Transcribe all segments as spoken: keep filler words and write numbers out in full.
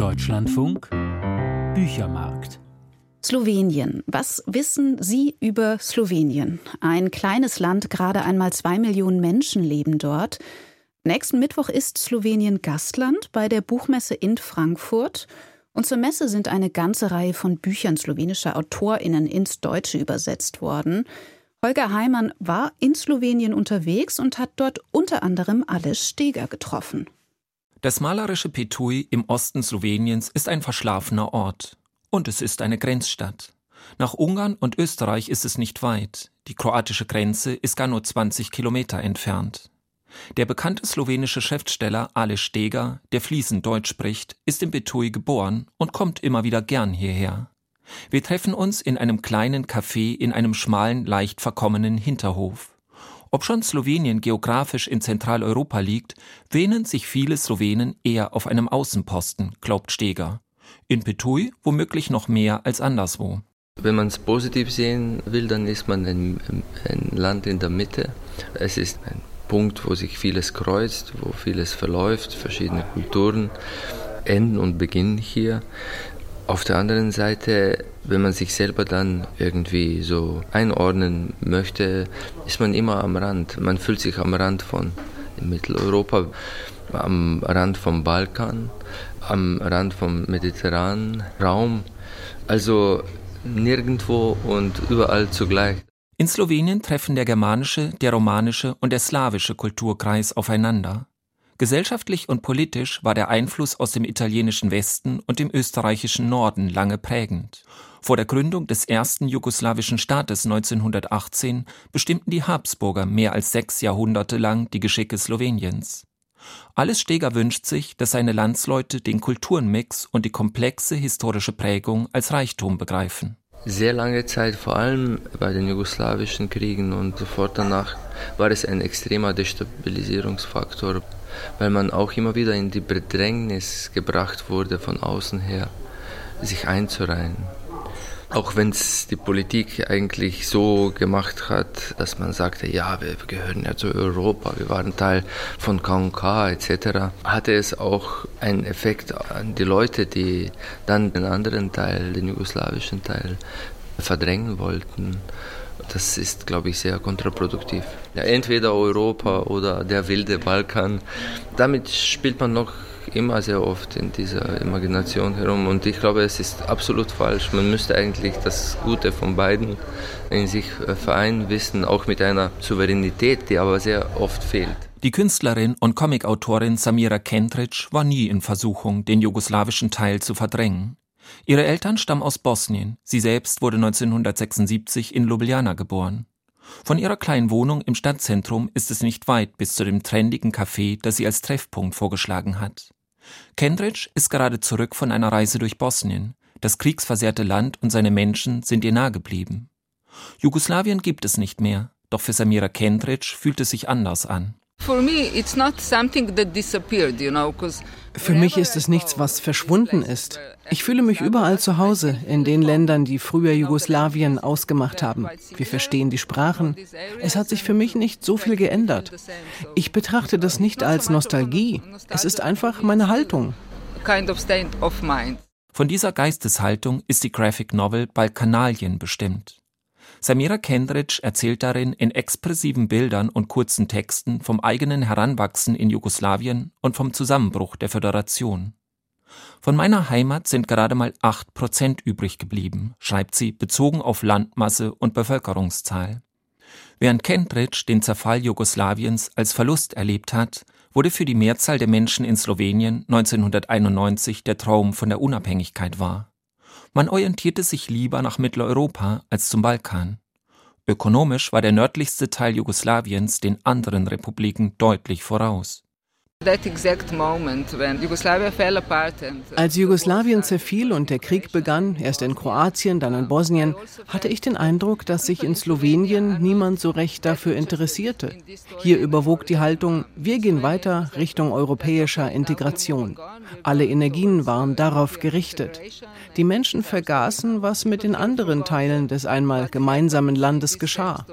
Deutschlandfunk Büchermarkt. Slowenien. Was wissen Sie über Slowenien? Ein kleines Land, gerade einmal zwei Millionen Menschen leben dort. Nächsten Mittwoch ist Slowenien Gastland bei der Buchmesse in Frankfurt. Und zur Messe sind eine ganze Reihe von Büchern slowenischer AutorInnen ins Deutsche übersetzt worden. Holger Heimann war in Slowenien unterwegs und hat dort unter anderem Aleš Steger getroffen. Das malerische Petuj im Osten Sloweniens ist ein verschlafener Ort. Und es ist eine Grenzstadt. Nach Ungarn und Österreich ist es nicht weit. Die kroatische Grenze ist gar nur zwanzig Kilometer entfernt. Der bekannte slowenische Schriftsteller Aleš Steger, der fließend Deutsch spricht, ist in Petuj geboren und kommt immer wieder gern hierher. Wir treffen uns in einem kleinen Café in einem schmalen, leicht verkommenen Hinterhof. Ob schon Slowenien geografisch in Zentraleuropa liegt, wähnen sich viele Slowenen eher auf einem Außenposten, glaubt Steger. In Petuj womöglich noch mehr als anderswo. Wenn man es positiv sehen will, dann ist man ein, ein Land in der Mitte. Es ist ein Punkt, wo sich vieles kreuzt, wo vieles verläuft, verschiedene Kulturen enden und beginnen hier. Auf der anderen Seite, wenn man sich selber dann irgendwie so einordnen möchte, ist man immer am Rand. Man fühlt sich am Rand von Mitteleuropa, am Rand vom Balkan, am Rand vom mediterranen Raum. Also nirgendwo und überall zugleich. In Slowenien treffen der germanische, der romanische und der slawische Kulturkreis aufeinander. Gesellschaftlich und politisch war der Einfluss aus dem italienischen Westen und dem österreichischen Norden lange prägend. Vor der Gründung des ersten jugoslawischen Staates neunzehnhundertachtzehn bestimmten die Habsburger mehr als sechs Jahrhunderte lang die Geschicke Sloweniens. Aleš Steger wünscht sich, dass seine Landsleute den Kulturenmix und die komplexe historische Prägung als Reichtum begreifen. Sehr lange Zeit, vor allem bei den jugoslawischen Kriegen und sofort danach, war es ein extremer Destabilisierungsfaktor, weil man auch immer wieder in die Bedrängnis gebracht wurde, von außen her sich einzureihen. Auch wenn es die Politik eigentlich so gemacht hat, dass man sagte, ja, wir gehören ja zu Europa, wir waren Teil von K und K et cetera, hatte es auch einen Effekt an die Leute, die dann den anderen Teil, den jugoslawischen Teil, verdrängen wollten. Das ist, glaube ich, sehr kontraproduktiv. Ja, entweder Europa oder der wilde Balkan. Damit spielt man noch immer sehr oft in dieser Imagination herum und ich glaube, es ist absolut falsch. Man müsste eigentlich das Gute von beiden in sich vereinen wissen, auch mit einer Souveränität, die aber sehr oft fehlt. Die Künstlerin und Comicautorin Samira Kentrić war nie in Versuchung, den jugoslawischen Teil zu verdrängen. Ihre Eltern stammen aus Bosnien. Sie selbst wurde neunzehnhundertsechsundsiebzig in Ljubljana geboren. Von ihrer kleinen Wohnung im Stadtzentrum ist es nicht weit bis zu dem trendigen Café, das sie als Treffpunkt vorgeschlagen hat. Kentrić ist gerade zurück von einer Reise durch Bosnien. Das kriegsversehrte Land und seine Menschen sind ihr nahe geblieben. Jugoslawien gibt es nicht mehr, doch für Samira Kentrić fühlt es sich anders an. Für mich ist es nichts, was verschwunden ist. Ich fühle mich überall zu Hause, in den Ländern, die früher Jugoslawien ausgemacht haben. Wir verstehen die Sprachen. Es hat sich für mich nicht so viel geändert. Ich betrachte das nicht als Nostalgie. Es ist einfach meine Haltung. Von dieser Geisteshaltung ist die Graphic Novel Balkanalien bestimmt. Samira Kentrić erzählt darin in expressiven Bildern und kurzen Texten vom eigenen Heranwachsen in Jugoslawien und vom Zusammenbruch der Föderation. Von meiner Heimat sind gerade mal acht Prozent übrig geblieben, schreibt sie, bezogen auf Landmasse und Bevölkerungszahl. Während Kentrić den Zerfall Jugoslawiens als Verlust erlebt hat, wurde für die Mehrzahl der Menschen in Slowenien neunzehnhunderteinundneunzig der Traum von der Unabhängigkeit wahr. Man orientierte sich lieber nach Mitteleuropa als zum Balkan. Ökonomisch war der nördlichste Teil Jugoslawiens den anderen Republiken deutlich voraus. Als Jugoslawien zerfiel und der Krieg begann, erst in Kroatien, dann in Bosnien, hatte ich den Eindruck, dass sich in Slowenien niemand so recht dafür interessierte. Hier überwog die Haltung, wir gehen weiter Richtung europäischer Integration. Alle Energien waren darauf gerichtet. Die Menschen vergaßen, was mit den anderen Teilen des einmal gemeinsamen Landes geschah.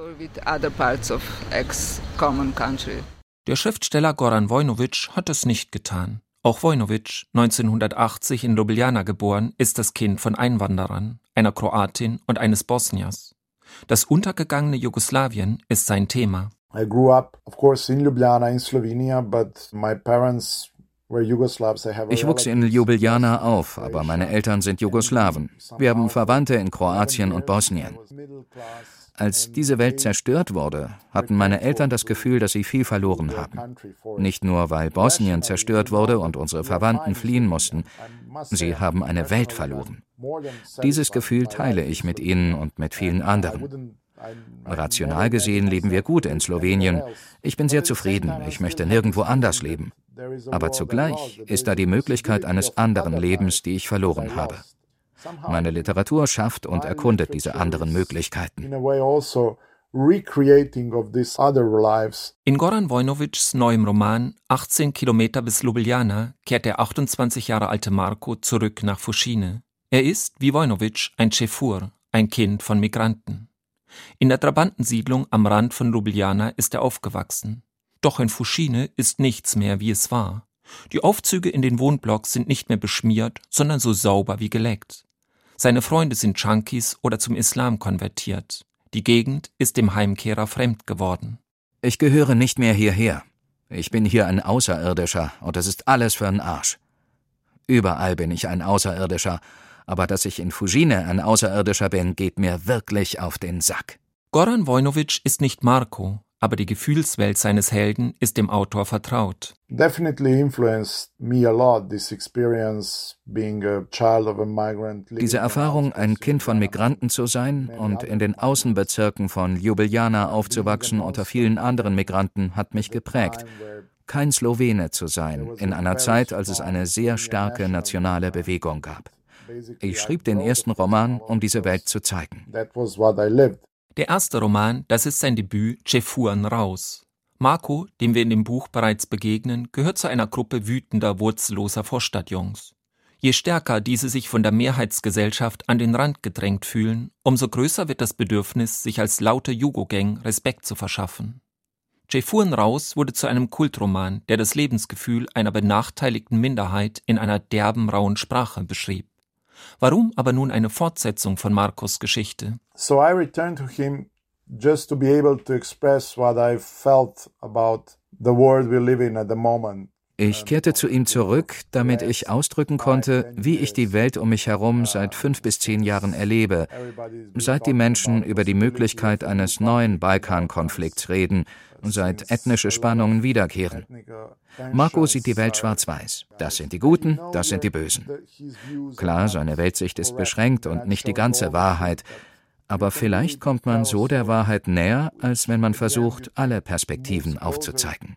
Der Schriftsteller Goran Vojnović hat es nicht getan. Auch Vojnović, neunzehnhundertachtzig in Ljubljana geboren, ist das Kind von Einwanderern, einer Kroatin und eines Bosniers. Das untergegangene Jugoslawien ist sein Thema. I grew up, of course, in Ljubljana in Slovenia, but my parents were Yugoslavs. I have Ich wuchs in Ljubljana auf, aber meine Eltern sind Jugoslawen. Wir haben Verwandte in Kroatien und Bosnien. Als diese Welt zerstört wurde, hatten meine Eltern das Gefühl, dass sie viel verloren haben. Nicht nur, weil Bosnien zerstört wurde und unsere Verwandten fliehen mussten. Sie haben eine Welt verloren. Dieses Gefühl teile ich mit ihnen und mit vielen anderen. Rational gesehen leben wir gut in Slowenien. Ich bin sehr zufrieden, ich möchte nirgendwo anders leben. Aber zugleich ist da die Möglichkeit eines anderen Lebens, die ich verloren habe. Meine Literatur schafft und erkundet diese anderen Möglichkeiten. In Goran Vojnovićs neuem Roman achtzehn Kilometer bis Ljubljana kehrt der achtundzwanzig Jahre alte Marko zurück nach Fušine. Er ist, wie Vojnović, ein Čefur, ein Kind von Migranten. In der Trabantensiedlung am Rand von Ljubljana ist er aufgewachsen. Doch in Fušine ist nichts mehr, wie es war. Die Aufzüge in den Wohnblocks sind nicht mehr beschmiert, sondern so sauber wie geleckt. Seine Freunde sind Junkies oder zum Islam konvertiert. Die Gegend ist dem Heimkehrer fremd geworden. Ich gehöre nicht mehr hierher. Ich bin hier ein Außerirdischer und es ist alles für den Arsch. Überall bin ich ein Außerirdischer, aber dass ich in Fušine ein Außerirdischer bin, geht mir wirklich auf den Sack. Goran Vojnović ist nicht Marko, aber die Gefühlswelt seines Helden ist dem Autor vertraut. Definitely influenced me a lot, this experience being a child of a migrant. Diese Erfahrung, ein Kind von Migranten zu sein und in den Außenbezirken von Ljubljana aufzuwachsen unter vielen anderen Migranten, hat mich geprägt. Kein Slowene zu sein, in einer Zeit, als es eine sehr starke nationale Bewegung gab. Ich schrieb den ersten Roman, um diese Welt zu zeigen. Der erste Roman, das ist sein Debüt Čefuren raus. Marko, dem wir in dem Buch bereits begegnen, gehört zu einer Gruppe wütender, wurzelloser Vorstadtjungs. Je stärker diese sich von der Mehrheitsgesellschaft an den Rand gedrängt fühlen, umso größer wird das Bedürfnis, sich als laute Jugo-Gang Respekt zu verschaffen. Čefuren raus wurde zu einem Kultroman, der das Lebensgefühl einer benachteiligten Minderheit in einer derben, rauen Sprache beschrieb. Warum aber nun eine Fortsetzung von Markos Geschichte? So I returned to him just to be able to express what I felt about the world we live in at the moment. Ich kehrte zu ihm zurück, damit ich ausdrücken konnte, wie ich die Welt um mich herum seit fünf bis zehn Jahren erlebe, seit die Menschen über die Möglichkeit eines neuen Balkankonflikts reden und seit ethnische Spannungen wiederkehren. Marko sieht die Welt schwarz-weiß. Das sind die Guten, das sind die Bösen. Klar, seine Weltsicht ist beschränkt und nicht die ganze Wahrheit, aber vielleicht kommt man so der Wahrheit näher, als wenn man versucht, alle Perspektiven aufzuzeigen.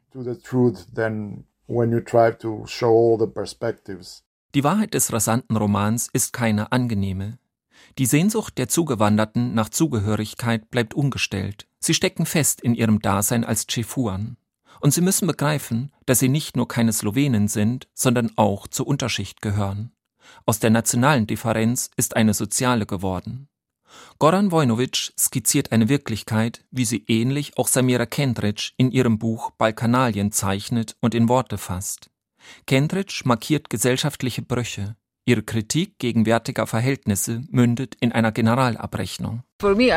Die Wahrheit des rasanten Romans ist keine angenehme. Die Sehnsucht der Zugewanderten nach Zugehörigkeit bleibt ungestellt. Sie stecken fest in ihrem Dasein als Čefuren. Und sie müssen begreifen, dass sie nicht nur keine Slowenen sind, sondern auch zur Unterschicht gehören. Aus der nationalen Differenz ist eine soziale geworden. Goran Vojnović skizziert eine Wirklichkeit, wie sie ähnlich auch Samira Kendrić in ihrem Buch Balkanalien zeichnet und in Worte fasst. Kendrić markiert gesellschaftliche Brüche. Ihre Kritik gegenwärtiger Verhältnisse mündet in einer Generalabrechnung. Für mich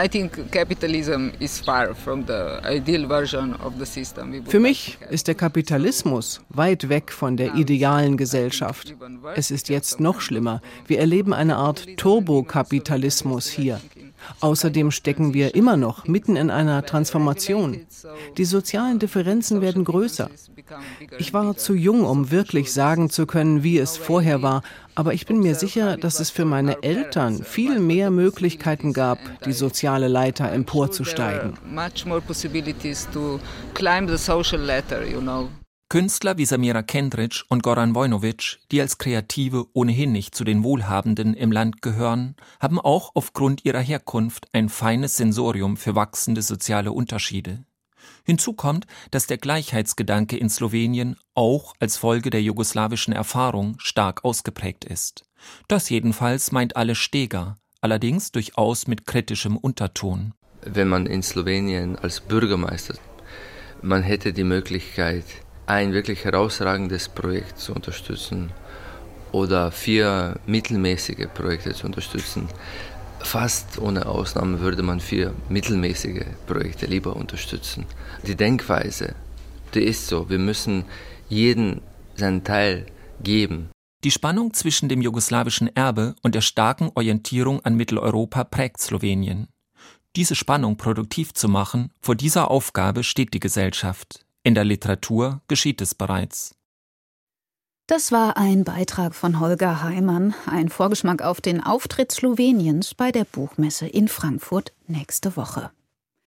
ist der Kapitalismus weit weg von der idealen Gesellschaft. Es ist jetzt noch schlimmer. Wir erleben eine Art Turbokapitalismus hier. Außerdem stecken wir immer noch mitten in einer Transformation. Die sozialen Differenzen werden größer. Ich war zu jung, um wirklich sagen zu können, wie es vorher war, aber ich bin mir sicher, dass es für meine Eltern viel mehr Möglichkeiten gab, die soziale Leiter emporzusteigen. Künstler wie Samira Kendrić und Goran Vojnović, die als Kreative ohnehin nicht zu den Wohlhabenden im Land gehören, haben auch aufgrund ihrer Herkunft ein feines Sensorium für wachsende soziale Unterschiede. Hinzu kommt, dass der Gleichheitsgedanke in Slowenien auch als Folge der jugoslawischen Erfahrung stark ausgeprägt ist. Das jedenfalls meint Aleš Steger, allerdings durchaus mit kritischem Unterton. Wenn man in Slowenien als Bürgermeister, man hätte die Möglichkeit, ein wirklich herausragendes Projekt zu unterstützen oder vier mittelmäßige Projekte zu unterstützen. Fast ohne Ausnahme würde man vier mittelmäßige Projekte lieber unterstützen. Die Denkweise, die ist so, wir müssen jeden seinen Teil geben. Die Spannung zwischen dem jugoslawischen Erbe und der starken Orientierung an Mitteleuropa prägt Slowenien. Diese Spannung produktiv zu machen, vor dieser Aufgabe steht die Gesellschaft. In der Literatur geschieht es bereits. Das war ein Beitrag von Holger Heimann, ein Vorgeschmack auf den Auftritt Sloweniens bei der Buchmesse in Frankfurt nächste Woche.